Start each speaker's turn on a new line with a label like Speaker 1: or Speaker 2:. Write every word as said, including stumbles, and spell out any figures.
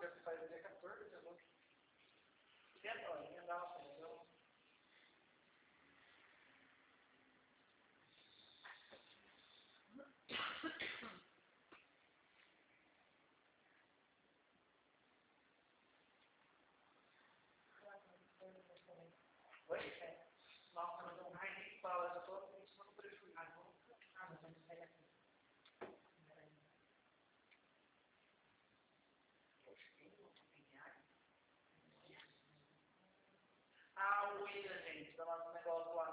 Speaker 1: que faz dia quatorze, eu vou. Tenta, ó, emendar uma função. Oi? É. Nossa, mas um raio nem fala, eu tô me tomando prejuízo. Ah, não, mas não sai aqui. Ah, o William, gente, do nosso negócio lá.